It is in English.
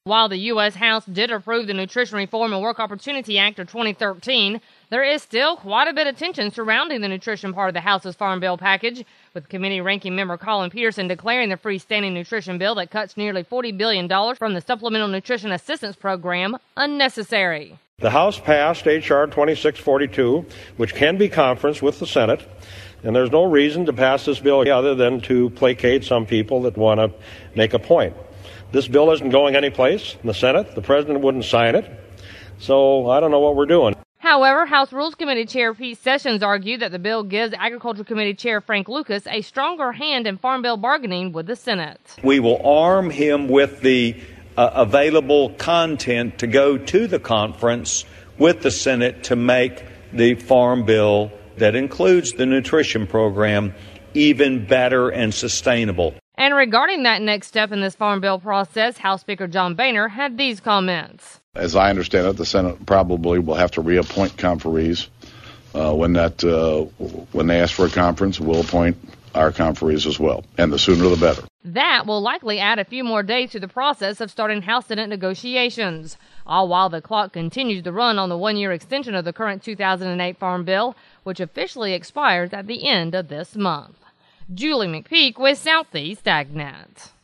While the U.S. House did approve the Nutrition Reform and Work Opportunity Act of 2013, there is still quite a bit of tension surrounding the nutrition part of the House's Farm Bill package, with committee ranking member Colin Peterson declaring the freestanding nutrition bill that cuts nearly $40 billion from the Supplemental Nutrition Assistance Program unnecessary. The House passed H.R. 2642, which can be conferenced with the Senate, and there's no reason to pass this bill other than to placate some people that want to make a point. This bill isn't going anyplace in the Senate. The president wouldn't sign it. So I don't know what we're doing. However, House Rules Committee Chair Pete Sessions argued that the bill gives Agriculture Committee Chair Frank Lucas a stronger hand in Farm Bill bargaining with the Senate. We will arm him with the available content to go to the conference with the Senate to make the Farm Bill that includes the nutrition program even better and sustainable. And regarding that next step in this Farm Bill process, House Speaker John Boehner had these comments. As I understand it, the Senate probably will have to reappoint conferees. When they ask for a conference, we'll appoint our conferees as well, and the sooner the better. That will likely add a few more days to the process of starting House-Senate negotiations, all while the clock continues to run on the one-year extension of the current 2008 Farm Bill, which officially expires at the end of this month. Julie McPeak with Southeast AgNet.